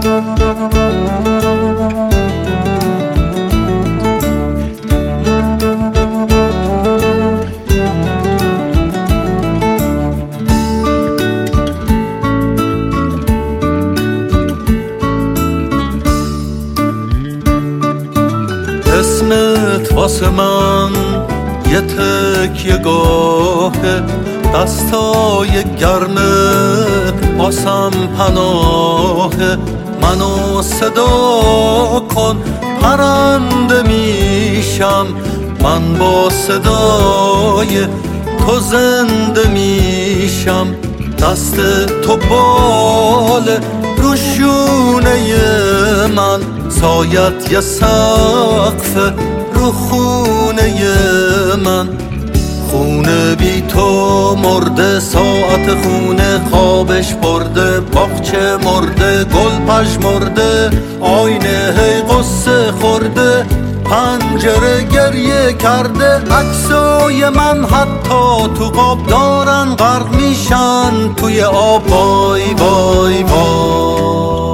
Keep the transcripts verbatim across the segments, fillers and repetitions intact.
اسمت واسه من یه تکیه گاهه، دستای گرمت واسم پناهه. منو صدا کن پرنده میشم، من با صدای تو زنده میشم. دست تو بال رو شونه من، سایت یه سقف رو خونه من. خونه بی تو مرده، ساعت خونه خوابش برده، باغچه مرده، گل پژمرده، آینه هی قصه خورده، پنجره گریه کرده. عکسای من حتی تو قاب دارن غرق میشن توی آب. وای وای وای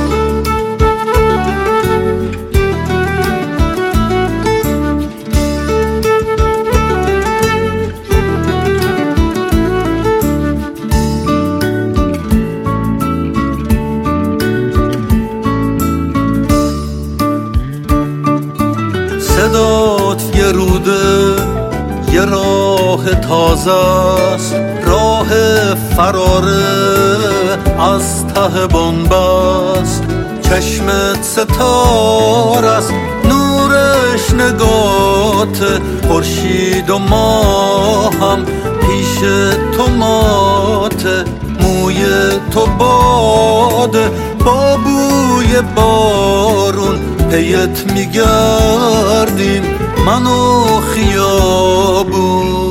صدات یه روده، یه راه تازه است، راه فراره از ته بنبست. چشمت ستاره است، نورش نگاته، خورشید و ماه هم پیش تو ماته. موی تو باده با بوی بارون، پیت میگردیم من و خیابون.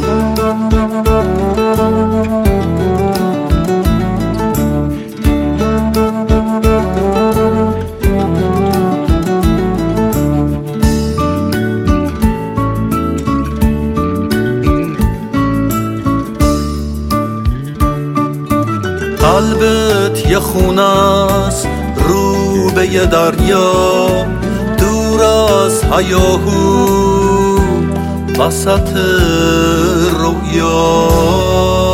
قلبت یه خونه است رو به یه دریا، دور از هیاهو وسط رویا.